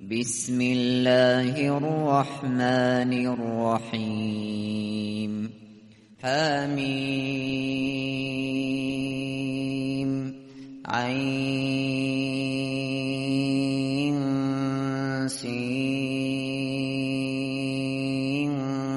بسم الله الرحمن الرحيم حميم عين سين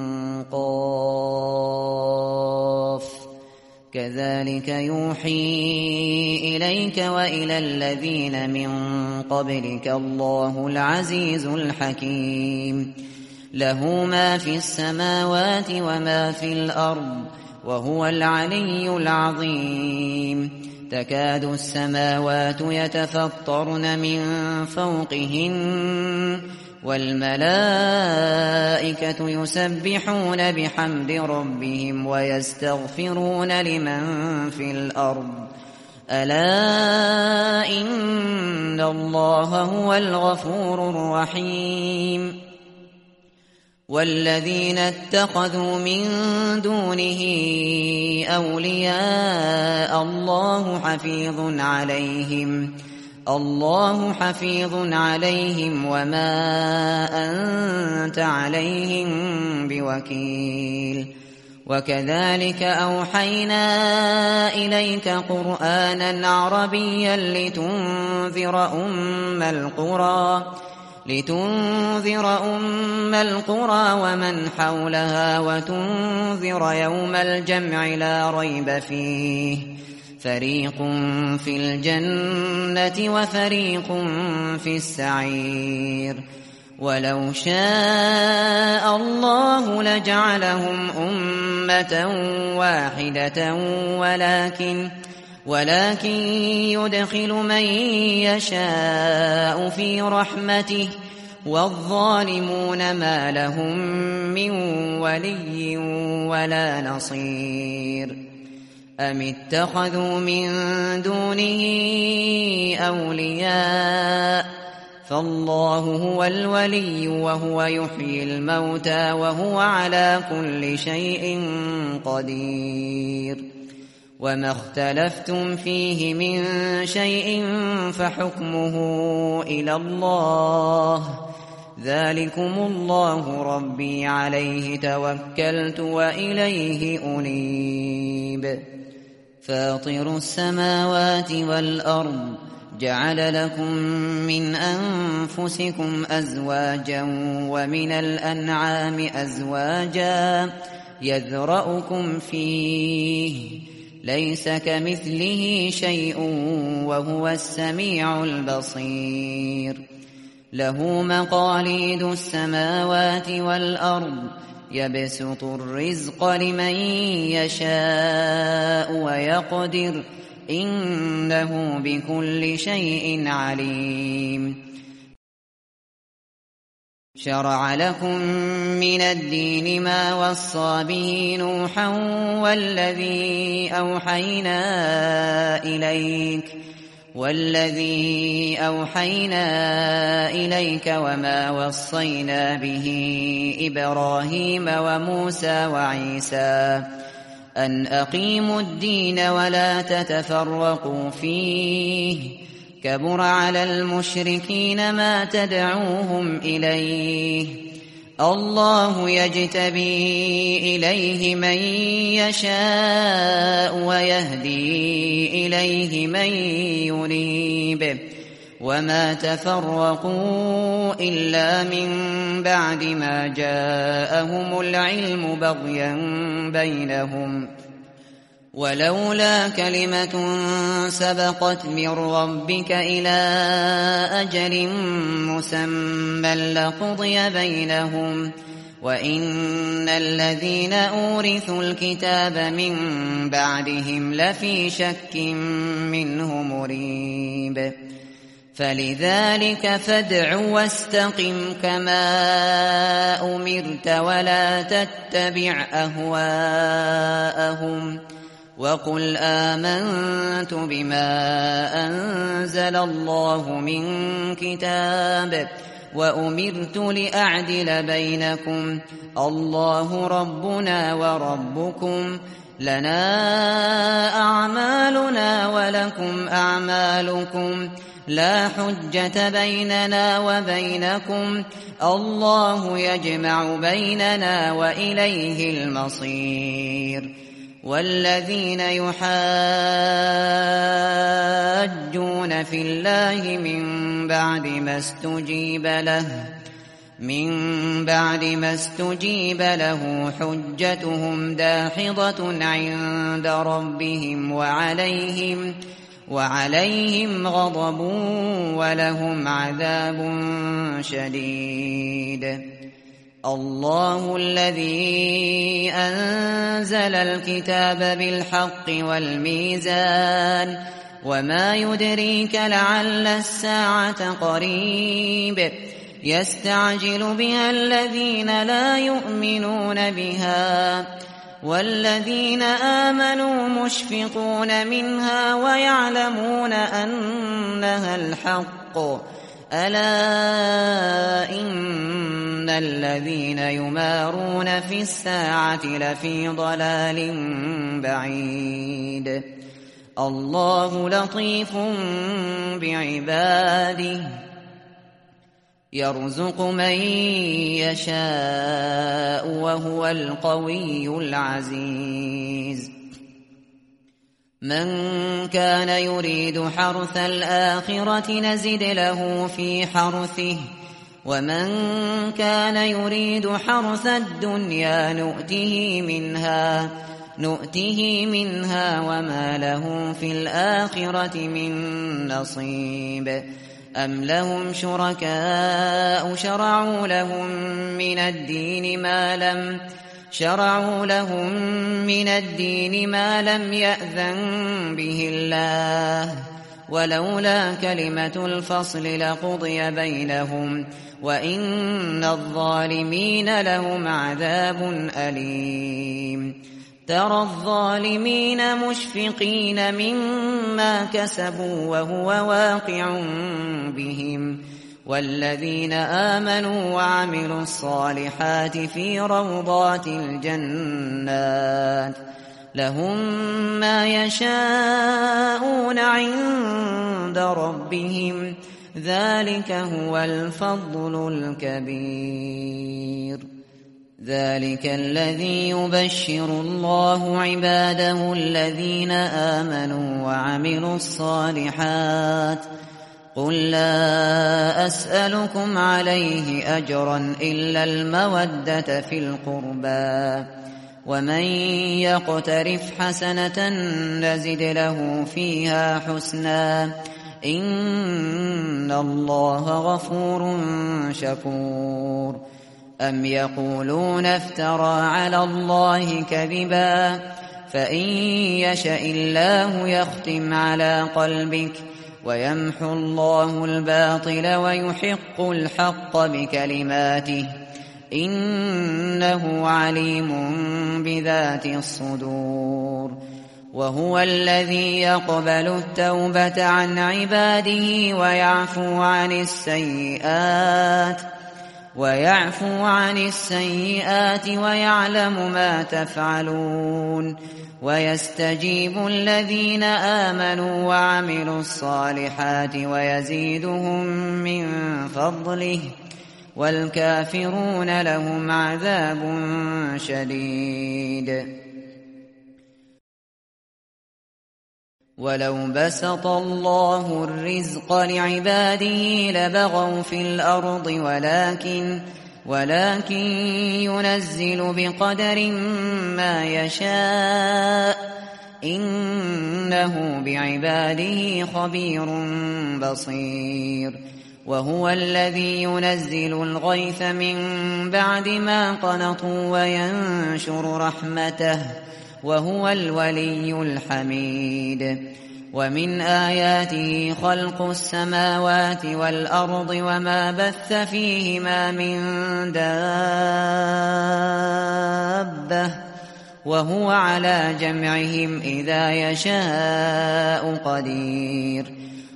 قاف كذلك يوحي إليك وإلى الذين من قبلك الله العزيز الحكيم له ما في السماوات وما في الأرض وهو العلي العظيم تكاد السماوات يتفطرن من فوقهن والملائكة يسبحون بحمد ربهم ويستغفرون لمن في الأرض ألا إن الله هو الغفور الرحيم والذين اتخذوا من دونه أولياء الله حفيظ عليهم وما أنت عليهم بوكيل وكذلك أوحينا إليك قرآنا عربيا لتنذر أم القرى ومن حولها وتنذر يوم الجمع لا ريب فيه فريق في الجنة وفريق في السعير ولو شاء الله لجعلهم أمة واحدة ولكن يدخل من يشاء في رحمته والظالمون ما لهم من ولي ولا نصير أم اتخذوا من دونه أولياء فالله هو الولي وهو يحيي الموتى وهو على كل شيء قدير وما اختلفتم فيه من شيء فحكمه إلى الله ذلكم الله ربي عليه توكلت وإليه أنيب فاطر السماوات والأرض جعل لكم من أنفسكم أزواجا ومن الأنعام أزواجا يذرأكم فيه ليس كمثله شيء وهو السميع البصير له مقاليد السماوات والأرض يبسط الرزق لمن يشاء ويقدر إنه بكل شيء عليم شرع لكم من الدين ما وصى به نوحا والذي أوحينا إليك وما وصينا به إبراهيم وموسى وعيسى أن أقيموا الدين ولا تتفرقوا فيه كبر على المشركين ما تدعوهم إليه الله يجتبي إليه من يشاء ويهدي إليه من ينيب وما تفرقوا إلا من بعد ما جاءهم العلم بغيا بينهم ولولا كلمة سبقت من ربك إلى أجل مسمى لقضي بينهم وإن الذين أورثوا الكتاب من بعدهم لفي شك منه مريب فلذلك فادع واستقم كما أمرت ولا تتبع أهواءهم وقل آمنت بما أنزل الله من كتاب وأمرت لأعدل بينكم الله ربنا وربكم لنا أعمالنا ولكم أعمالكم لا حجة بيننا وبينكم الله يجمع بيننا وإليه المصير والذين يحاجون في الله من بعد ما استجيب له حجتهم داحضة عند ربهم وعليهم غضب ولهم عذاب شديد الله الذي أنزل الكتاب بالحق والميزان وما يدريك لعل الساعة قريب يستعجل بها الذين لا يؤمنون بها والذين آمنوا مشفقون منها ويعلمون أنها الحق ألا إن الذين يمارون في الساعة لفي ضلال بعيد الله لطيف بعباده يرزق من يشاء وهو القوي العزيز من كان يريد حرث الآخرة نزد له في حرثه ومن كان يريد حرث الدنيا نؤته منها وما له في الآخرة من نصيب أم لهم شركاء شرعوا لهم من الدين ما لم يأذن به الله ولولا كلمة الفصل لقضي بينهم وإن الظالمين لهم عذاب أليم ترى الظالمين مشفقين مما كسبوا وهو واقع بهم والذين آمنوا وعملوا الصالحات في روضات الجنات لهم ما يشاءون عند ربهم ذلك هو الفضل الكبير ذلك الذي يبشر الله عباده الذين آمنوا وعملوا الصالحات قل لا أسألكم عليه أجرا إلا المودة في القربى ومن يقترف حسنة نزد له فيها حسنا إن الله غفور شكور أم يقولون افترى على الله كذبا فإن يشأ الله يختم على قلبك ويمحو الله الباطل ويحق الحق بكلماته إنه عليم بذات الصدور وهو الذي يقبل التوبة عن عباده ويعفو عن السيئات ويعلم ما تفعلون ويستجيب الذين آمنوا وعملوا الصالحات ويزيدهم من فضله والكافرون لهم عذاب شديد ولو بسط الله الرزق لعباده لبغوا في الأرض ولكن ينزل بقدر ما يشاء إنه بعباده خبير بصير وهو الذي ينزل الغيث من بعد ما قنطوا وينشر رحمته وهو الولي الحميد ومن آياته خلق السماوات والأرض وما بث فيهما من دابة وهو على جمعهم إذا يشاء قدير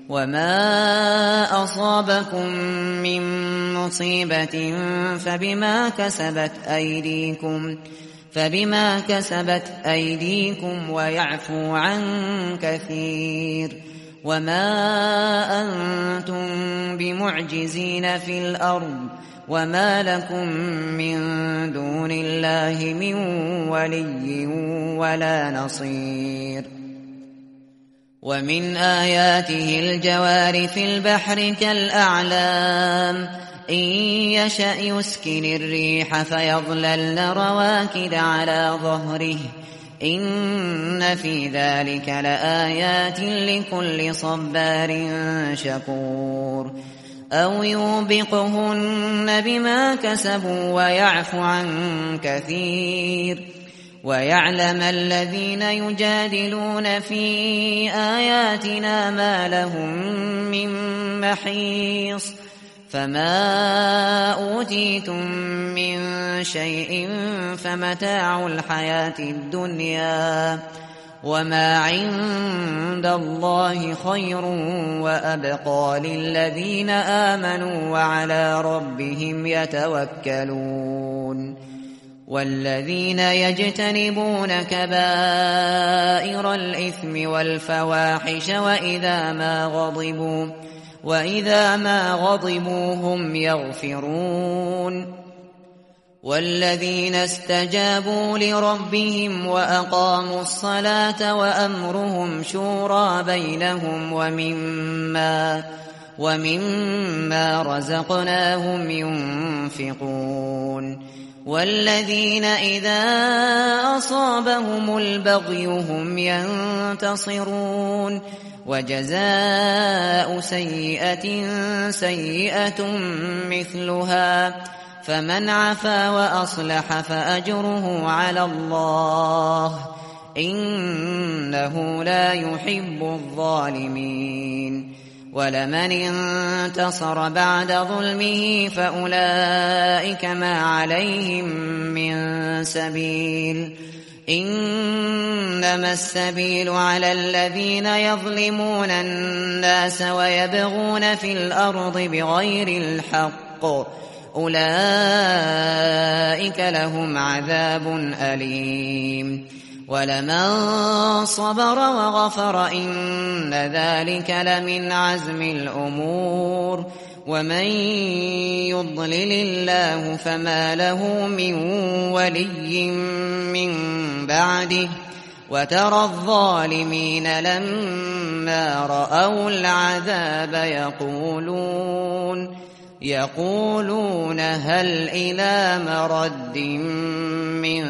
وما أصابكم من مصيبة فبما كسبت أيديكم ويعفو عن كثير وما أنتم بمعجزين في الأرض وما لكم من دون الله من ولي ولا نصير ومن آياته الجوار في البحر كالأعلام إن يشأ يسكن الريح فيظللن رواكد على ظهره إن في ذلك لآيات لكل صبار شكور أو يوبقهن بما كسبوا ويعفو عن كثير ويعلم الذين يجادلون في آياتنا ما لهم من محيص فما أوتيتم من شيء فمتاع الحياة الدنيا وما عند الله خير وأبقى للذين آمنوا وعلى ربهم يتوكلون والذين يجتنبون كبائر الإثم والفواحش وإذا ما غضبوا هم يغفرون والذين استجابوا لربهم وأقاموا الصلاة وأمرهم شورى بينهم ومما رزقناهم ينفقون والذين إذا أصابهم البغي هم ينتصرون وجزاء سيئة سيئة مثلها فمن عفا وأصلح فأجره على الله إنه لا يحب الظالمين ولمن انتصر بعد ظلمه فأولئك ما عليهم من سبيل إنما السبيل على الذين يظلمون الناس ويبغون في الأرض بغير الحق أولئك لهم عذاب أليم ولمن صبر وغفر إن ذلك لمن عزم الأمور ومن يضلل الله فما له من ولي من بعده وترى الظالمين لما رأوا العذاب يقولون هل إلى مرد من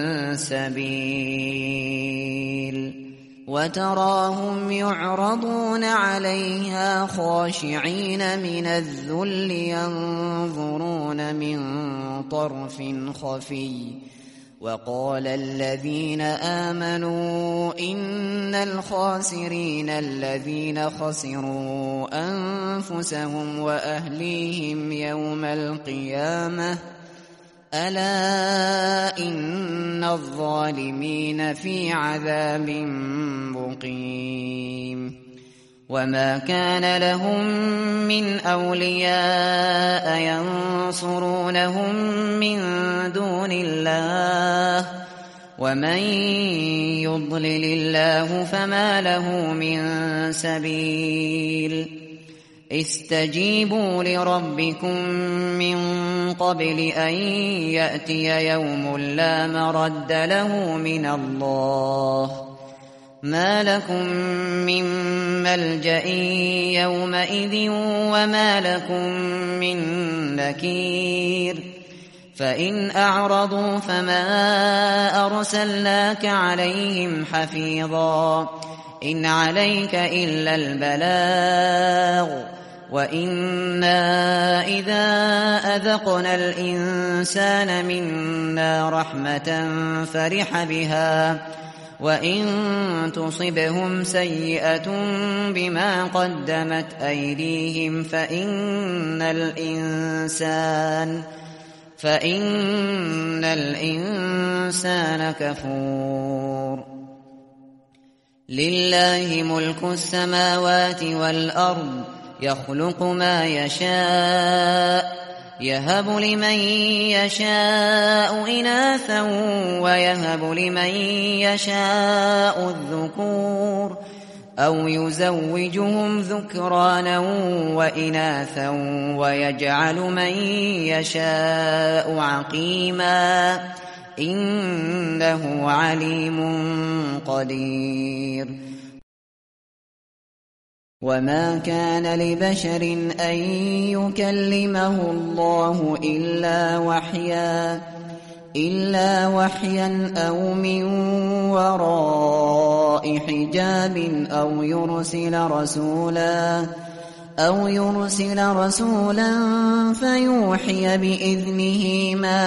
سبيل وتراهم يعرضون عليها خاشعين من الذل ينظرون من طرف خفي وقال الذين آمنوا إن الخاسرين الذين خسروا أنفسهم وأهليهم يوم القيامة ألا إن الظالمين في عذاب مقيم وما كان لهم من أولياء ينصرونهم من دون الله ومن يضلل الله فما له من سبيل استجيبوا لربكم من قبل أن يأتي يوم لا مرد له من الله ما لكم من ملجأ يومئذ وما لكم من نكير فإن أعرضوا فما أرسلناك عليهم حفيظا إن عليك إلا البلاغ وإنا إذا أذقنا الإنسان منا رحمة فرح بها وإن تصبهم سيئة بما قدمت أيديهم فإن الإنسان كفور لله ملك السماوات والأرض يخلق ما يشاء يهب لمن يشاء إناثا ويهب لمن يشاء الذكور أو يزوجهم ذكرانا وإناثا ويجعل من يشاء عقيما إنه عليم قدير. وما كان لبشر أن يكلمه الله إلا وحيا أو من وراء حجاب أو يرسل رسولا فيوحي بإذنه ما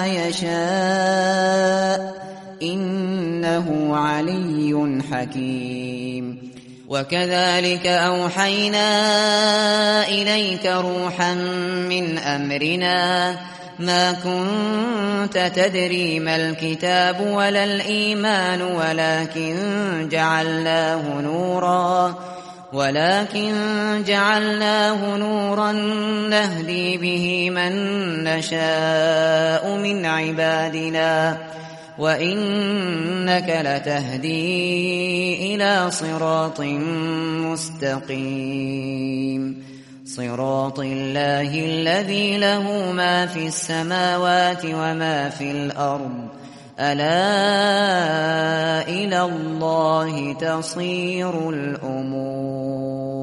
يشاء إنه علي حكيم. وكذلك أوحينا إليك روحا من أمرنا ما كنت تدري ما الكتاب ولا الإيمان ولكن جعلناه نورا نهدي به من نشاء من عبادنا وإنك لتهدي إلى صراط مستقيم صراط الله الذي له ما في السماوات وما في الأرض ألا إلى الله تصير الأمور.